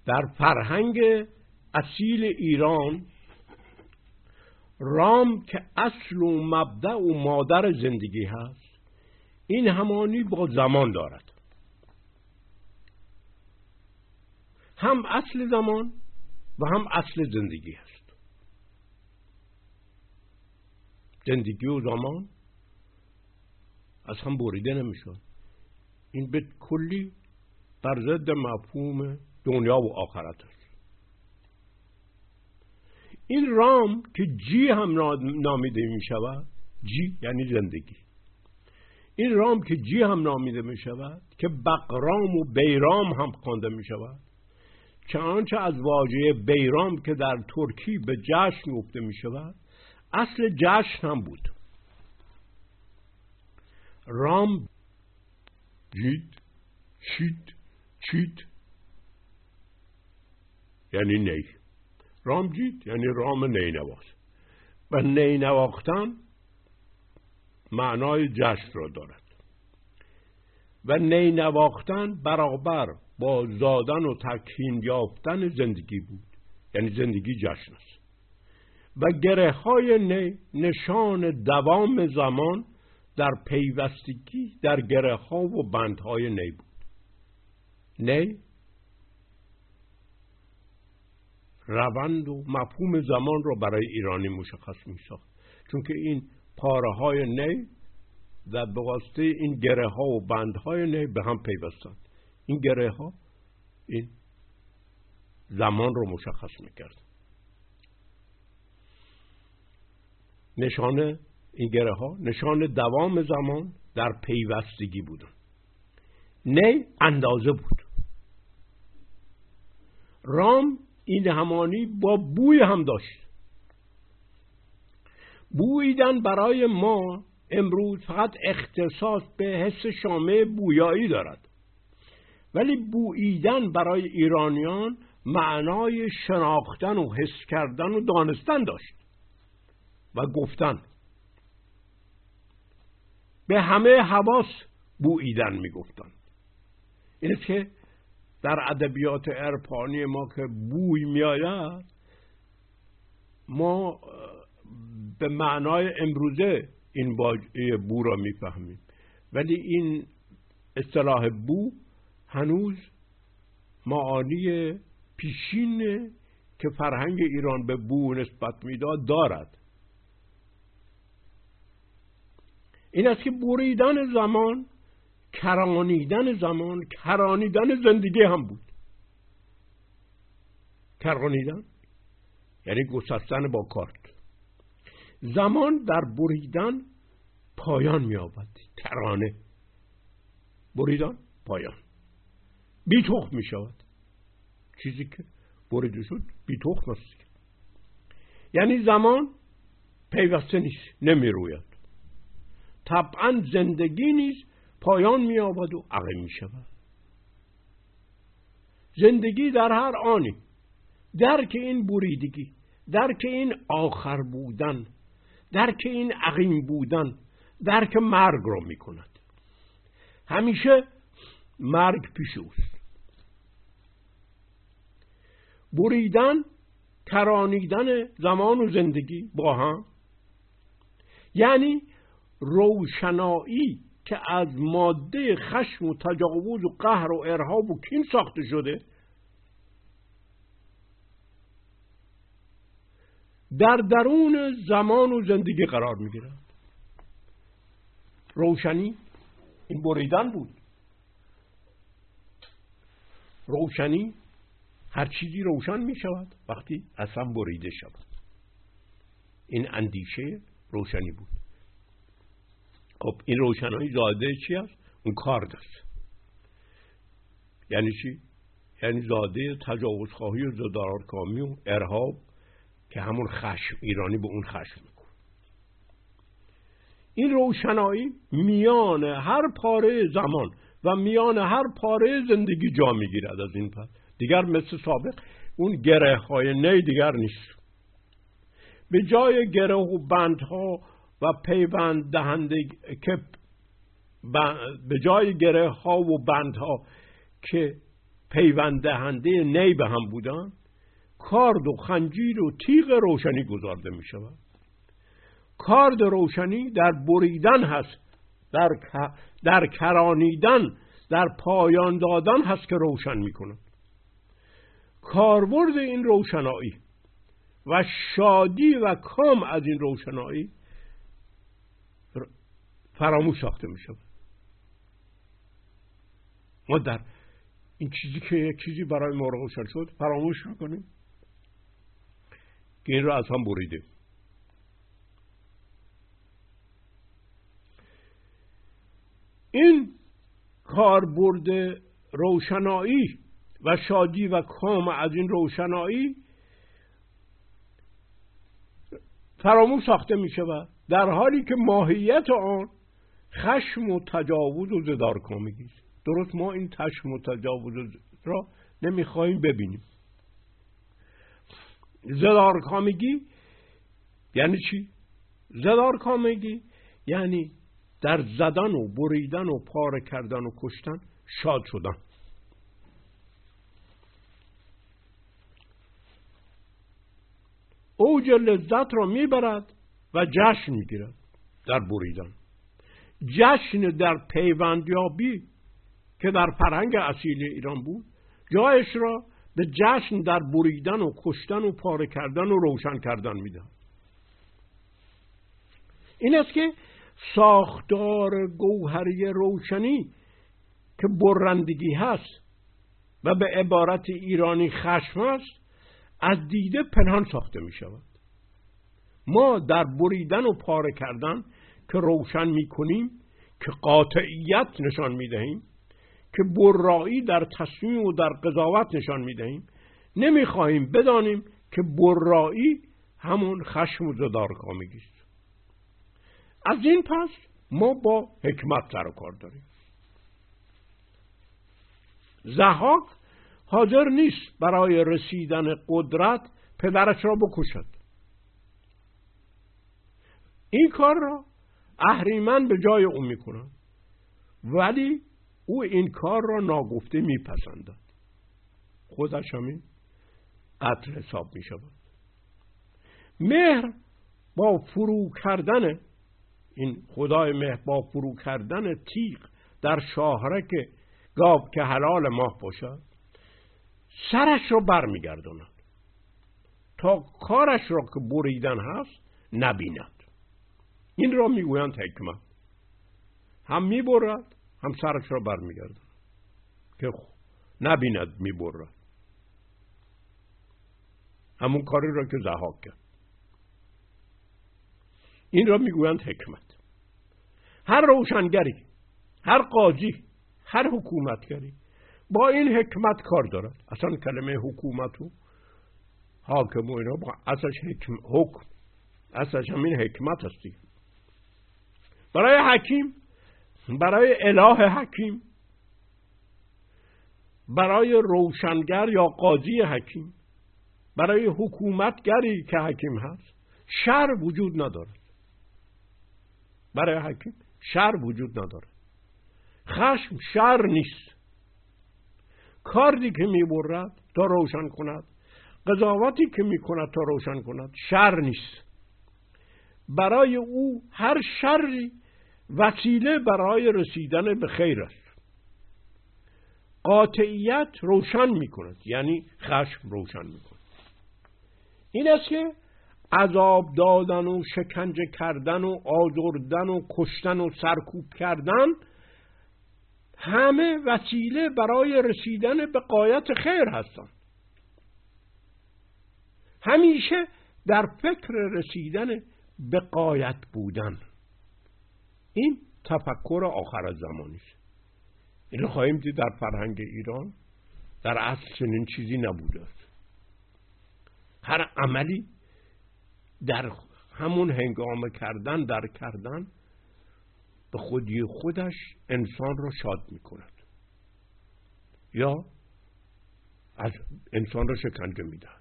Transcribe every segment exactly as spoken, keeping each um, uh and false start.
در فرهنگ اصیل ایران رام که اصل و مبدأ و مادر زندگی هست، این همانی با زمان دارد. هم اصل زمان و هم اصل زندگی هست. زندگی و زمان از هم بریده نمیشون. این به کلی بر ضد مفهوم دنیا و آخرت است. این رام که جی هم نامیده می شود، جی یعنی زندگی، این رام که جی هم نامیده می شود که بقرام و بیرام هم خوانده می شود، چنانچه از واژه بیرام که در ترکی به جشن گفته می شود اصل جشن هم بود. رام جید، شید، چید یعنی نی. رام جید یعنی رام نی نواخت و نی نواختن معنای جشن را دارد و نی نواختن برابر با زادن و تکهین یافتن زندگی بود، یعنی زندگی جشن است و گره های نی نشان دوام زمان در پیوستگی در گره ها و بندهای نی بود. نی روند و مفهوم زمان را برای ایرانی مشخص می ساخت، چون که این پاره های نی در به واسطه این گره ها و بندهای نی به هم پیوستند. این گره ها این زمان رو مشخص می کرد. نشانه این گره ها نشان دوام زمان در پیوستگی بودن. نی اندازه بود. رام این همانی با بوی هم داشت. بوییدن برای ما امروز فقط اختصاص به حس شامه بویایی دارد، ولی بوییدن برای ایرانیان معنای شناختن و حس کردن و دانستن داشت و گفتن. به همه حواس بوییدن می گفتن. این است که در ادبیات عرفانی ما که بوی می آید، ما به معنای امروزه این بو را می فهمیم، ولی این اصطلاح بو هنوز معانی پیشین که فرهنگ ایران به بو نسبت میداد دارد. این است که بریدن زمان، کرانیدن زمان، کرانیدن زندگی هم بود. کرانیدن یعنی گسستن با کارت. زمان در بریدن پایان می‌یابد. کرانه بریدن پایان، بی تخم می شود. چیزی که بریده شد بی تخم است. یعنی زمان پیوسته نیست، نمی روید. طبعا زندگی نیز پایان می یابد و عقیم می شود. زندگی در هر آنی درک این بریدگی، درک این آخر بودن، درک این عقیم بودن، درک مرگ را می کند. همیشه مرگ پیش اوست. بریدن، کرانیدن زمان و زندگی با هم، یعنی روشنایی که از ماده خشم و تجاوز و قهر و ارهاب و کین ساخته شده در درون زمان و زندگی قرار می‌گیرد. روشنی این بریدن بود. روشنی هر چیزی روشن می شود وقتی اصلا بریده شود. این اندیشه روشنی بود. خب این روشنایی زاده چی است؟ اون کارد است. یعنی چی؟ یعنی زاده تجاوزخواهی و زدارکامی و ارهاب که همون خشم، ایرانی به اون خشم میکنه. این روشنایی میان هر پاره زمان و میان هر پاره زندگی جا میگیرد. از این پس دیگر مثل سابق اون گره های نی دیگر نیست. به جای گره و بندها و پیوند دهنده که به جای گره ها و بندها که پیوند دهنده نی به هم بودن، کارد و خنجیر و تیغ روشنی گذارده می شود. کارد روشنی در بریدن هست، در, در کرانیدن، در پایان دادن هست که روشن می کند. کاربرد این روشنایی و شادی و کام از این روشنایی فراموش ساخته می شود. ما در این چیزی که یک چیزی برای ما روشن شد فراموش میکنیم که این رو از هم بریده. این کاربرد روشنایی و شادی و کام از این روشنایی فراموش ساخته می شود، در حالی که ماهیت آن خشم و تجاوز و زدارکامگی است. درست ما این خشم و تجاوز را نمیخواهیم ببینیم. زدارکامگی یعنی چی؟ زدارکامگی یعنی در زدن و بریدن و پاره کردن و کشتن شاد شدن. اوج لذت را میبرد و جشن میگیرد در بریدن. جشن در پیوندیابی که در فرهنگ اصیل ایران بود، جایش را به جشن در بریدن و کشتن و پاره کردن و روشن کردن میدهد. این است که ساختار گوهری روشنی که برندگی هست و به عبارت ایرانی خشم است، از دیده پنهان ساخته می شود. ما در بریدن و پاره کردن که روشن می کنیم، که قاطعیت نشان می دهیم، که برایی در تصمیم و در قضاوت نشان می دهیم، نمی خواهیم بدانیم که برایی همون خشم و زدارکامگی است. از این پس ما با حکمت سر و کار داریم. ضحاک حاضر نیست برای رسیدن قدرت پدرش را بکشد. این کار را اهریمن به جای او میکند، ولی او این کار را ناگفته میپسندد. خودش همین قتل حساب میشود. مهر با فرو کردن این خدای مهر با فرو کردن تیغ در شاهرک گاو که حلال ماه باشد، سرش را بر میگرداند تا کارش را که بریدن هست نبیند. این را میگویند حکمت. هم میبرد هم سرش را بر میگرداند که نبیند میبرد. همون کاری را که ضحاک کرد. این را میگویند حکمت. هر روشنگری، هر قاضی، هر حکومتگری با این حکمت کار دارد. اصلا کلمه حکومت و حاکم و اینا اصلش حکم حکم اصلش همین حکمت هستی. برای حکیم، برای اله حکیم، برای روشنگر یا قاضی حکیم، برای حکومتگری که حکیم هست، شر وجود ندارد. برای حکیم شر وجود ندارد. خشم شر نیست. کاردی که میبرد تا روشن کند، قضاوتی که میکند تا روشن کند، شر نیست. برای او هر شری وسیله برای رسیدن به خیر است. قاطعیت روشن میکند، یعنی خشم روشن میکند. این است که عذاب دادن و شکنجه کردن و آزردن و کشتن و سرکوب کردن همه وسیله برای رسیدن به غایت خیر هستند. همیشه در فکر رسیدن به غایت بودن. این تفکر آخر زمانی است. اینو خواهیم دید در فرهنگ ایران در اصل چنین چیزی نبوده است. هر عملی در همون هنگام کردن در کردن به خودی خودش انسان را شاد می کند یا از انسان را شکنجه می دهد.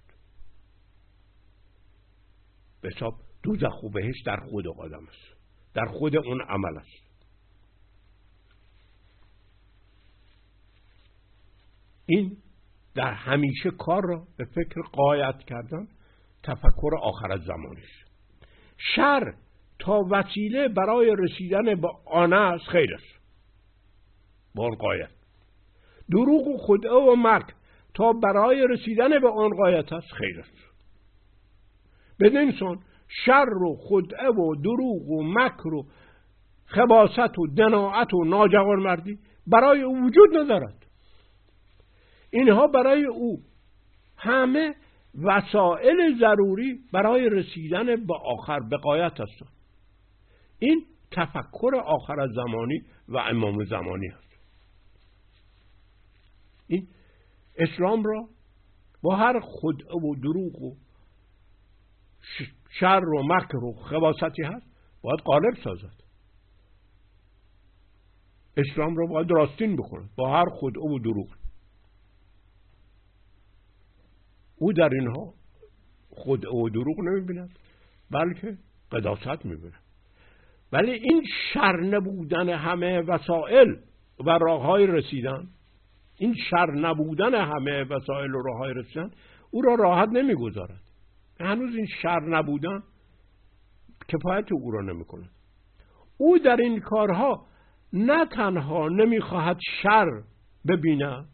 به حساب دوزخ و بهشت در خود آدم است، در خود اون عمل است. این در همیشه کار را به فکر غایت کردن تفکر آخرالزمانیست. شر تا وسیله برای رسیدن به آن است خیر است، با آن غایت. دروغ و خدعه و مکر تا برای رسیدن به آن غایت است خیر است. بدین سان شر و خدعه و دروغ و مکر و خباثت و دناعت و ناجوانمردی برای او وجود ندارد. اینها برای او همه وسایل ضروری برای رسیدن به آخر به غایت هستند. این تفکر آخرالزمانی و امام زمانی است. این اسلام را با هر خدعه و دروغ و شر و مکر و خباثتی هست باید غالب سازد. اسلام را باید راستین بکند با هر خدعه و دروغ. او در اینها خدعه و دروغ نمی‌بیند بلکه قداست می‌بیند. ولی این شر نبودن همه وسایل و راه‌های رسیدن، این شر نبودن همه وسایل و راه‌های رسیدن او را راحت نمی‌گذارد. هنوز این شر نبودن کفایت او را نمی‌کند. او در این کارها نه تنها نمی‌خواهد شر ببیند،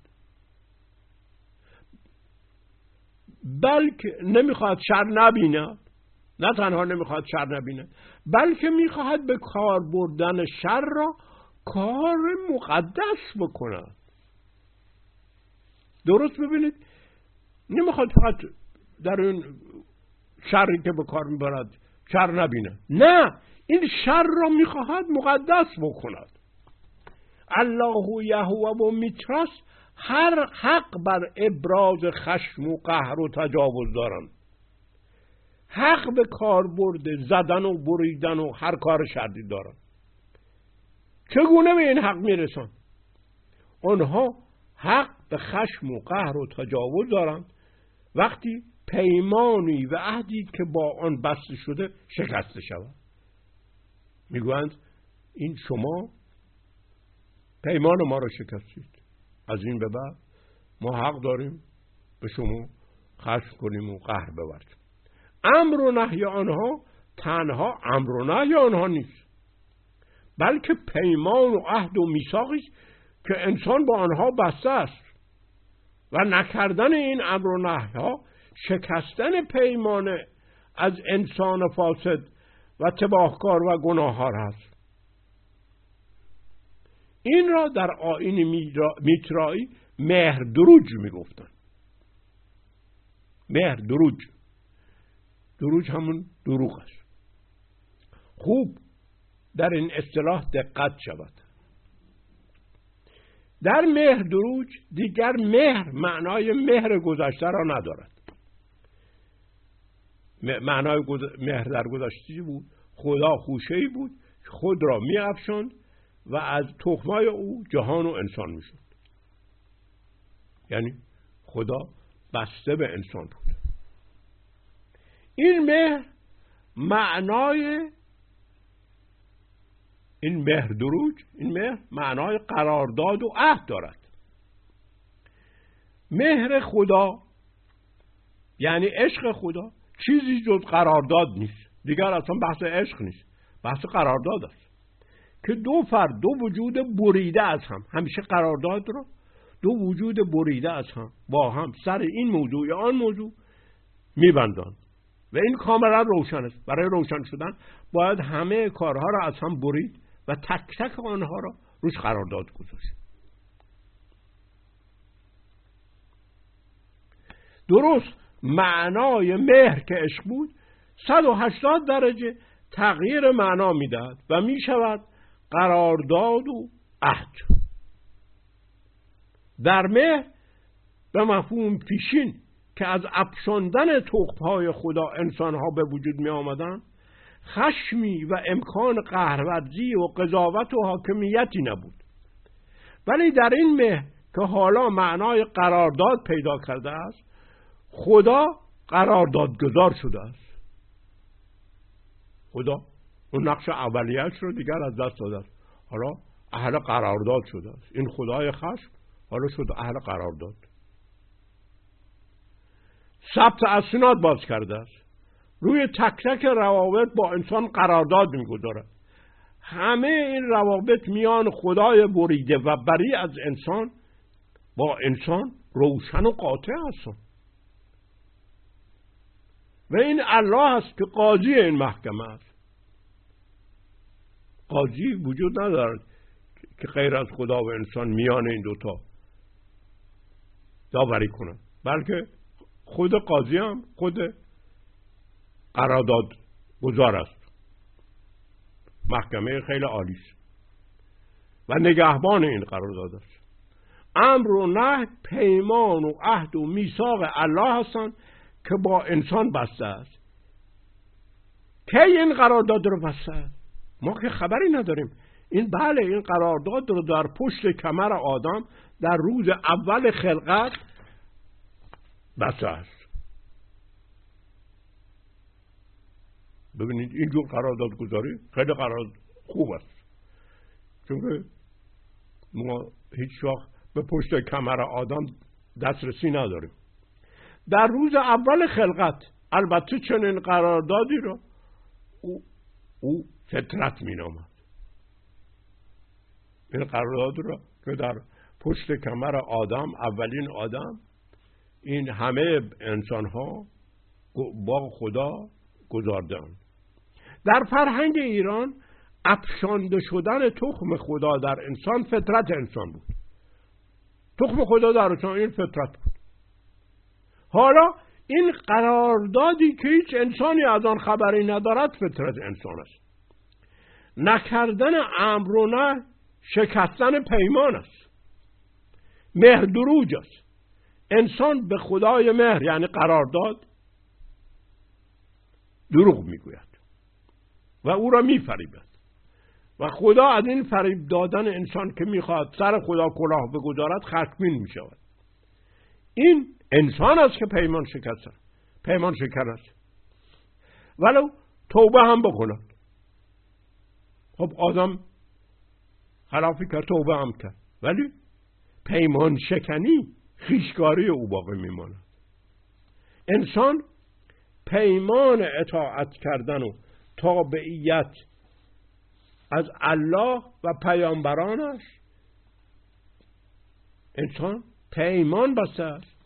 بلکه نمی‌خواهد شر نبیند. نه تنها نمی‌خواهد شر نبیند، بلکه می‌خواهد به کار بردن شر را کار مقدس بکند. درست ببینید، نمی‌خواد فقط در این شری که به کار می‌برد شر نبیند، نه، این شر را می‌خواهد مقدس بکند. الله یهوه و میتراس هر حق بر ابراز خشم و قهر و تجاوز دارند. حق به کار برده زدن و بریدن و هر کار شری دارند. چگونه به این حق میرسند؟ آنها حق به خشم و قهر و تجاوز دارند وقتی پیمانی و عهدی که با آن بسته شده شکسته شود. میگویند این شما پیمان ما را شکستید، از این به بعد ما حق داریم به شما خشم کنیم و قهر بورزیم. امر و نهی آنها تنها امر و نهی آنها نیست، بلکه پیمان و عهد و میثاقی که انسان با آنها بسته است و نکردن این امر و نهی ها شکستن پیمان از انسان فاسد و تباهکار و گناهکار است. این را در آیین میترایی مهر دروج میگفتن. مهر دروج، دروج همون دروغ است. خوب در این اصطلاح دقت شود. در مهر دروج دیگر مهر معنای مهر گذشته را ندارد. معنای مهر در گذشته بود خدا خوشه‌ای بود خود را می‌افشاند و از تخمای او جهان و انسان میشد. یعنی خدا بسته به انسان بود. این مهر معنای این مهر دروج این مهر معنای قرارداد و عهد دارد. مهر خدا یعنی عشق خدا چیزی جز قرارداد نیست. دیگر اصلا بحث عشق نیست، بحث قرارداد است که دو فرد، دو وجود بریده از هم، همیشه قرارداد رو دو وجود بریده از هم با هم سر این موضوع یا آن موضوع میبندند و این کاملا روشن است. برای روشن شدن باید همه کارها را از هم برید و تک تک آنها را روش قرارداد گذاشت. درست معنای مهر که عشق بود صد و هشتاد درجه تغییر معنا میدهد و میشود قرارداد و عهد. در مهر به مفهوم پیشین که از افشاندن تخم‌های خدا انسان‌ها به وجود می آمدن خشمی و امکان قهرورزی و قضاوت و حاکمیتی نبود. ولی در این مهر که حالا معنای قرارداد پیدا کرده است خدا قراردادگذار شده است. خدا اون نقش اولیه‌اش رو دیگر از دست داده است، حالا اهل قرارداد شده است. این خدای خشم حالا شد اهل قرارداد. ثبت اسناد باز کرده است، روی تک تک روابط با انسان قرارداد میگذارد. همه این روابط میان خدای بریده و بری از انسان با انسان روشن و قاطع هستند و این الله است که قاضی این محکمه است. قاضی وجود ندارد که غیر از خدا و انسان میان این دوتا داوری کنند، بلکه خود قاضی هم خود قرارداد گذار است، محکمه خیلی عالی است و نگهبان این قرارداد است. امر و نهی پیمان و عهد و میثاق الله هستند که با انسان بسته است. کی این قرارداد رو بسته است؟ ما که خبری نداریم. این بله این قرارداد رو در پشت کمر آدم در روز اول خلقت بسته است. ببینید اینجور قرارداد گذاری خیلی قرارداد خوب است، چون که ما هیچ وقت به پشت کمر آدم دسترسی نداریم. در روز اول خلقت البته چنین قراردادی رو او, او فطرت می نامد. این قرارداد رو که در پشت کمر آدم، اولین آدم، این همه انسان ها با خدا گذاردن. در فرهنگ ایران افشانده شدن تخم خدا در انسان فطرت انسان بود. تخم خدا در انسان این فطرت بود. حالا این قراردادی که هیچ انسانی از آن خبری ندارد فطرت انسان است. نکردن امر و نهی شکستن پیمان است، مهر دروج است. انسان به خدای مهر یعنی قرارداد دروغ میگوید و او را میفریبد و خدا از این فریب دادن انسان که میخواد سر خدا کلاه بگذارد خشمگین میشود. این انسان است که پیمان شکسته، پیمان شکن است، ولو توبه هم بکند. خب آدم خلافی کرد، توبه هم کرد، ولی پیمان شکنی خویشکاری او باقی میماند. انسان پیمان اطاعت کردن و تابعیت از الله و پیامبرانش، انسان پیمان بسته است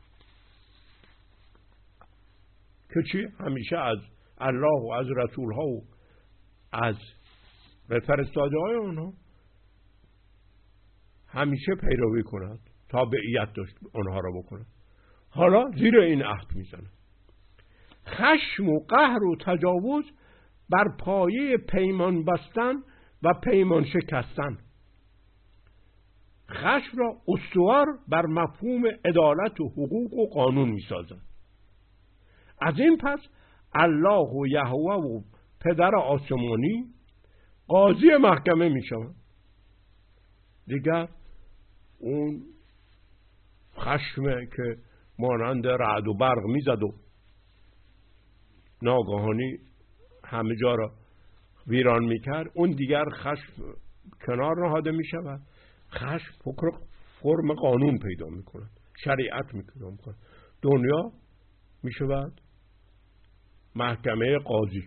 که چی؟ همیشه از الله و از رسول ها و از فرستاده های اونها همیشه پیروی کند، تابعیت داشت اونها را بکند. حالا زیر این عهد میزنه. خشم و قهر و تجاوز بر پایه پیمان بستن و پیمان شکستن. خشم را استوار بر مفهوم عدالت و حقوق و قانون میسازند. از این پس الله و یهوه و پدر آسمانی قاضی محکمه میشوند. دیگر اون خشمه که مانند رعد و برق میزد و ناگهانی همه جا را ویران میکرد، اون دیگر خشم کنار نهاده میشود. خشم فکر فرم قانون پیدا میکند، شریعت پیدا میکند. دنیا میشود محکمه قاضی.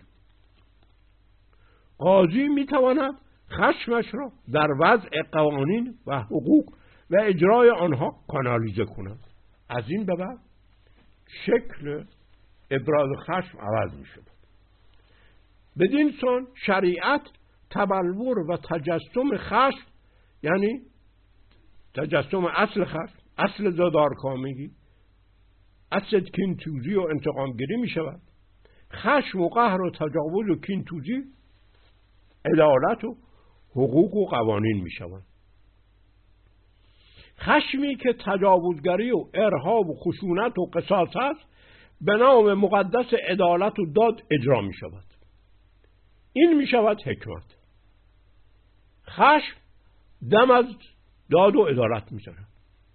قاضی میتواند خشمش را در وضع قوانین و حقوق و اجرای آنها کانالیزه کند. از این به بعد شکل ابراز خشم عوض می شود. بدین سان شریعت تبلور و تجسم خشم، یعنی تجسم اصل خشم، اصل زدارکامگی، اصل کینتوزی و انتقامگیری می شود. خشم و قهر و تجاوز و کینتوزی عدالت و حقوق و قوانین می شود. خشمی که تجاوزگری و ارهاب و خشونت و قصاص است به نام مقدس عدالت و داد اجرا می شود. این می شود حکمت. خشم دم از داد و عدالت می زند.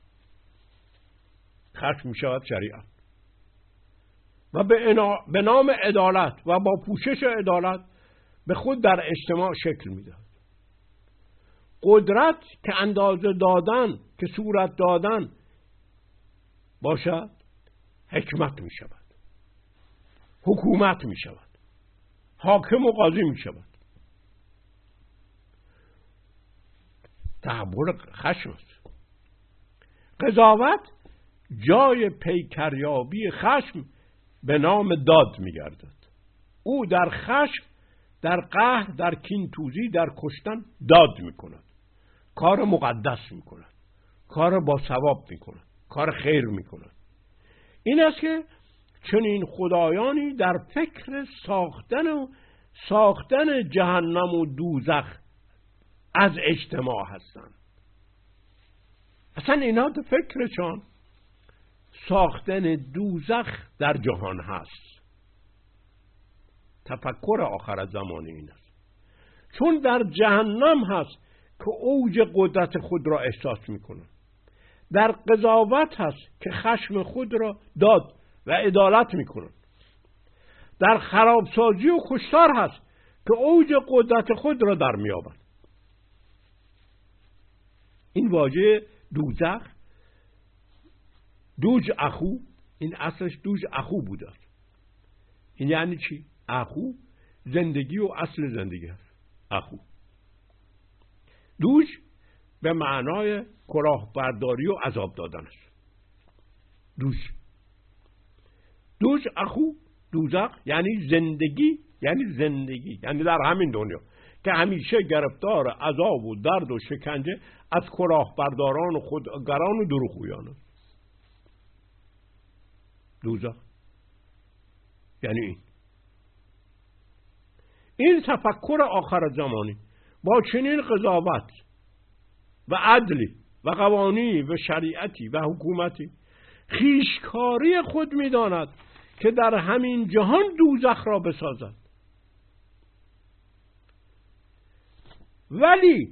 خشم می شود شریعت و به نام عدالت و با پوشش عدالت به خود در اجتماع شکل می دهد. قدرت که اندازه دادن، که صورت دادن باشد، حکمت می شود، حکومت می شود، حاکم و قاضی می شود. تحول خشم است. قضاوت جای پیکریابی خشم به نام داد می گردد. او در خشم، در قهر، در کینتوزی، در کشتن داد می کند، کار مقدس می کند، کار با ثواب می کند، کار خیر می کند. این است که چنین خدایانی در فکر ساختن و ساختن جهنم و دوزخ از اجتماع هستند. اصلا اینا در فکرشان ساختن دوزخ در جهان هست. تفکر آخر زمانی این است، چون در جهنم هست که اوج قدرت خود را احساس میکنند. در قضاوت هست که خشم خود را داد و عدالت میکنند. در خرابسازی و کشتار هست که اوج قدرت خود را در میابند. این واژه دوزخ، دوج اخو، این اصلش دوج اخو بوده. این یعنی چی؟ اخو زندگی و اصل زندگی هست. اخو دوج به معنای کلاهبرداری و عذاب دادن است. دوج دوج اخو دوزخ یعنی زندگی، یعنی زندگی یعنی در همین دنیا که همیشه گرفتار عذاب و درد و شکنجه از کلاهبرداران و خودگران و دروغگویان است. دوزخ یعنی این این تفکر آخر زمانی با چنین قضاوت و عدلی و قوانینی و شریعتی و حکومتی خیشکاری خود می‌داند که در همین جهان دوزخ را بسازد. ولی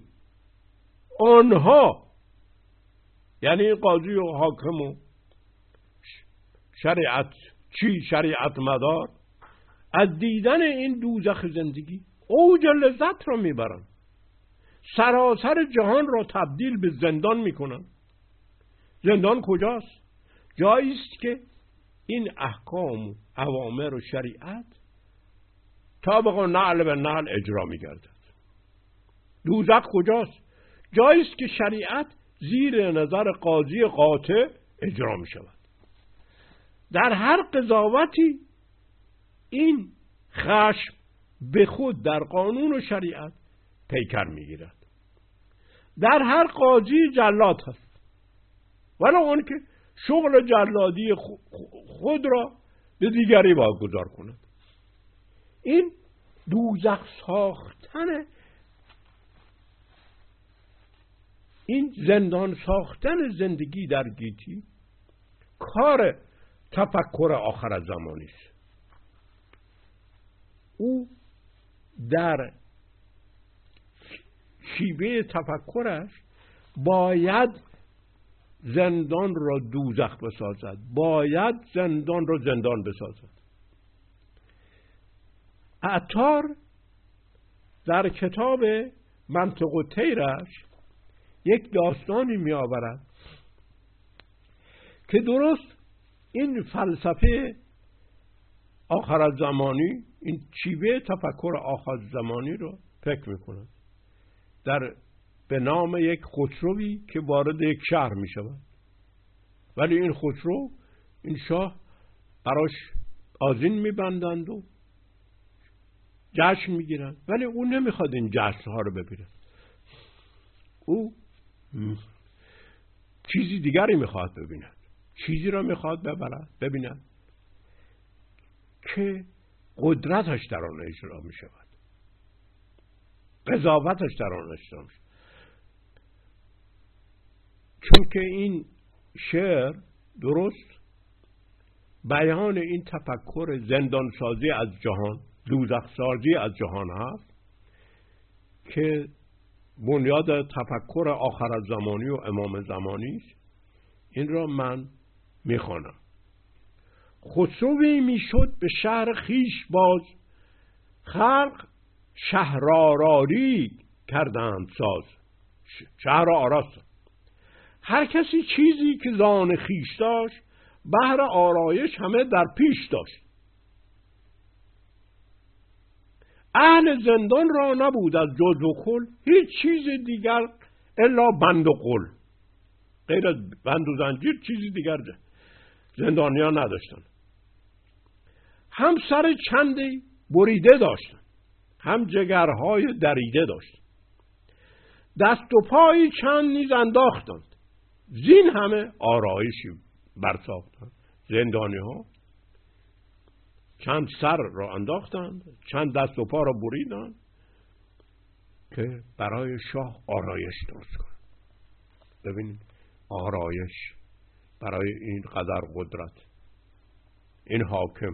آنها یعنی قاضی و حاکم و شریعت چی شریعت مدار از دیدن این دوزخ زندگی اوج لذت را میبرند، سراسر جهان را تبدیل به زندان میکنند. زندان کجاست؟ جایی است که این احکام و اوامر و شریعت طابق نعل به نعل اجرا میگردد. دوزخ کجاست؟ جایی است که شریعت زیر نظر قاضی قاطع اجرا می شود. در هر قضاوتی این خشم به خود در قانون و شریعت پیکر می گیرد. در هر قاضی جلاد هست، ولی اون که شغل جلادی خود را به دیگری واگذار کند. این دوزخ ساختن، این زندان ساختن زندگی در گیتی کار تفکر آخر زمانی است. او در شیوه تفکرش باید زندان را دوزخ بسازد، باید زندان را زندان بسازد. عطار در کتاب منطق و طیرش یک داستانی می آورد که درست این فلسفه آخر زمانی، این شیوه تفکر آخر زمانی رو فکر می کند. در به نام یک خسروی که وارد یک شهر می شود، ولی این خسرو، این شاه براش آذین می بندند و جشن می گیرند، ولی او نمیخواد این جشن ها رو ببیند. او چیزی دیگری میخواد ببیند، چیزی را میخواد ببرد ببیند که قدرتش در آن اجرا میشود، قضاوتش در آن اجرا میشود. چون که این شعر درست بیان این تفکر زندانسازی از جهان، دوزخسازی از جهان هست که بنیاد تفکر آخر زمانی و امام زمانی است. این را من میخوانم. خسروی میشد به شهر خیش باز، خلق شهرآرایی کردند ساز. شهر آراست. هر کسی چیزی که زان خیش داشت بهر آرایش همه در پیش داشت. اهل زندان را نبود از جز و کل هیچ چیز دیگر الا بند و قل. غیر از بند و زنجیر چیزی دیگر زندانیان نداشتن. هم سر چندی بریده داشتن، هم جگرهای دریده داشتن، دست و پایی چند نیز انداختند. زین همه آرایشی برساختند. زندانی ها چند سر را انداختند، چند دست و پا را بریدند که برای شاه آرایش درست کنند. ببینید آرایش برای این قدر قدرت، این حاکم.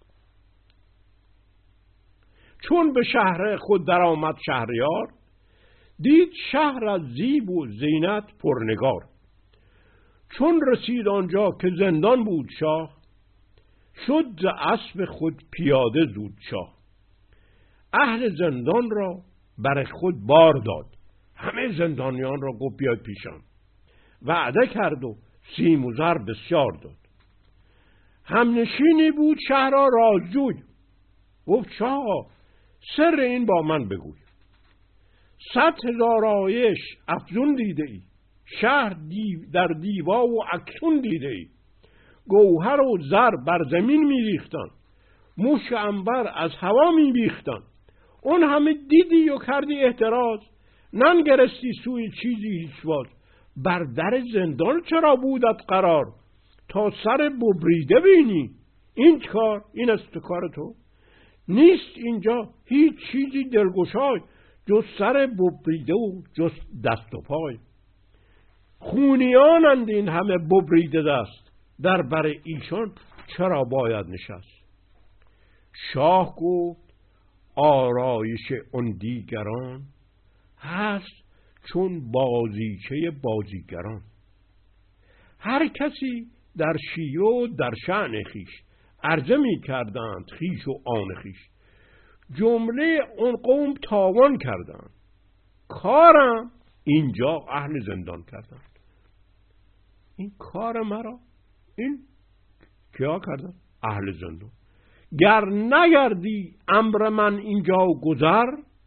چون به شهر خود در آمد شهریار، دید شهر از زیب و زینت پرنگار. چون رسید آنجا که زندان بود شاه، شد ز اسب خود پیاده زود شاه. اهل زندان را بر خود بار داد، همه زندانیان را گفت بیاید پیشم. وعده کرد و سیم و زر بسیار داد. همنشینی بود شهر را رازجوی، گفت شاه سر این با من بگوی. صد هزار آیش افزون دیده ای، شهر دیو در دیوا و اکنون دیده ای. گوهر و زر بر زمین می ریختن، موش عنبر از هوا می بیختن. اون همه دیدی و کردی احتراز، ننگرستی سوی چیزی هیچ باز. بر در زندان چرا بودت قرار، تا سر ببریده بینی این کار؟ این است کار تو؟ نیست اینجا هیچ چیزی دلگشای، جز سر ببریده و جز دست و پای. خونیانند این همه ببریده دست، در بر ایشان چرا باید نشست. شاه گفت آرایش اون دیگران، هست چون بازیچه بازیگران. هر کسی در شیوه و در شأن خیش، عرضه می کردند خیش و آن خیش. جمله اون قوم تاوان کردند، کارم اینجا اهل زندان کردند. این کار مرا این کیا کردن؟ اهل زندان. گر نگردی امر من اینجا گذر،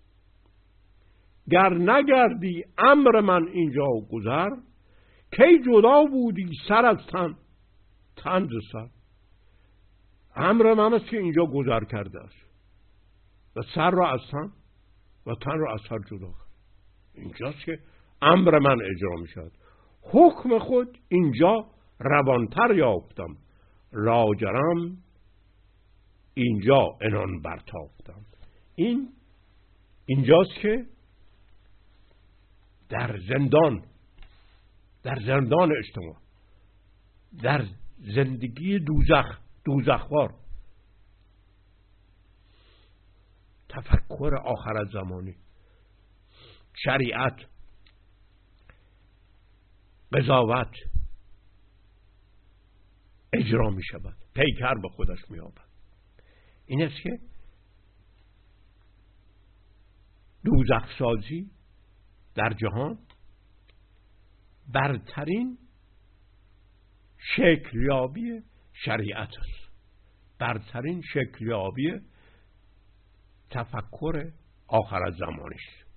گر نگردی امر من اینجا گذر. کی جدا بودی سر از تن، تن ز سر. امر من است که اینجا گذر کرده است و سر را از تن و تن را از سر جدا کرد. اینجاست که امر من اجرا می شود. حکم خود اینجا روانتر یافتم، لاجرم اینجا انان برتافتم. این اینجاست که در زندان، در زندان اجتماع، در زندگی دوزخ، دوزخوار، تفکر آخرت زمانی، شریعت، قضاوت اجرا می شود، پیکر به خودش می یابد. این است که دوزخ سازی در جهان برترین شکلیابی شریعت است، برترین شکلیابی تفکر آخرت زمانی است.